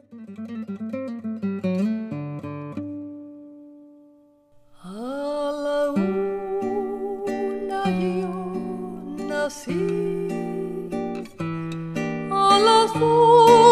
A la una yo nací, a las dos